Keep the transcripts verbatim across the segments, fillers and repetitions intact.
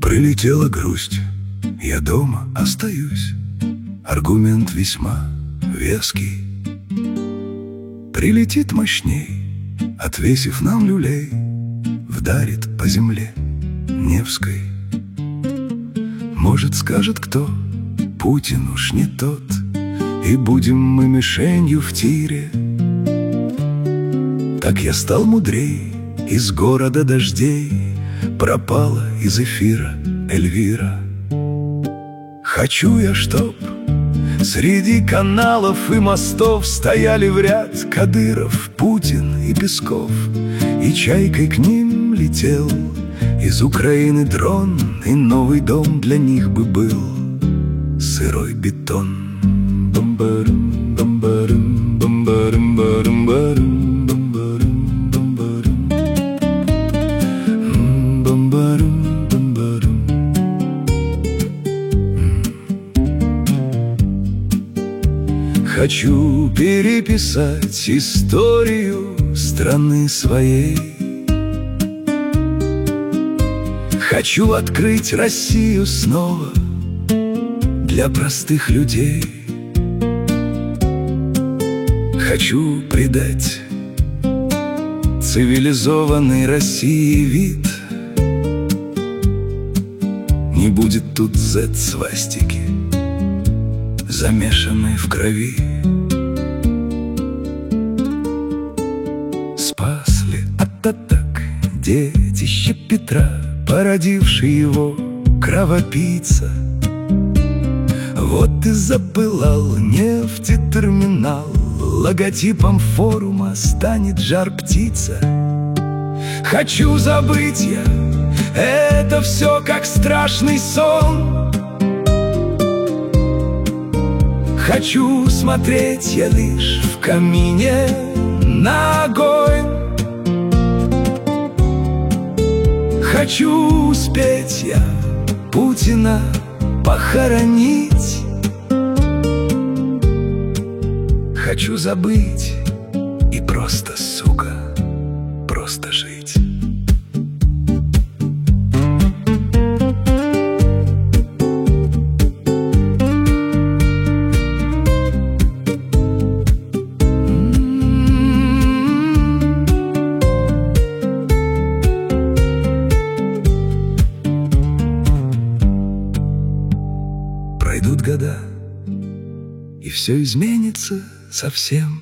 Прилетела грусть, я дома остаюсь. Аргумент весьма веский. Прилетит мощней, отвесив нам люлей, вдарит по земле Невской. Может, скажет кто: Путин уж не тот, и будем мы мишенью в тире. Так я стал мудрей, из города дождей пропала из эфира Эльвира. Хочу я, чтоб среди каналов и мостов стояли в ряд Кадыров, Путин и Песков, и чайкой к ним летел из Украины дрон, и новый дом для них бы был сырой бетон. Бамбарым, бамбарым, бамбарым, барым, барым, бамбарым, бамбарым, бамбарым, бамбарым. Хочу переписать историю страны своей. Хочу открыть Россию снова для простых людей. Хочу придать цивилизованной России вид. Не будет тут зет-свастики, замешанной в крови. Спас ли от атак детище Петра, породивший его кровопийца? Вот и запылал нефтетерминал, логотипом форума станет жар-птица. Хочу забыть я это все, как страшный сон. Хочу смотреть я лишь в камине на огонь. Хочу успеть я Путина похоронить. Хочу забыть и просто, сука, просто жить. Пройдут года, и все изменится совсем.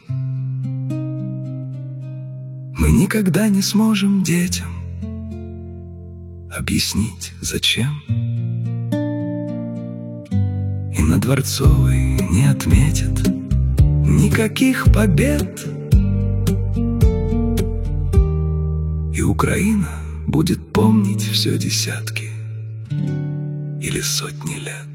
Мы никогда не сможем детям объяснить, зачем. И на Дворцовой не отметят никаких побед. И Украина будет помнить все десятки или сотни лет.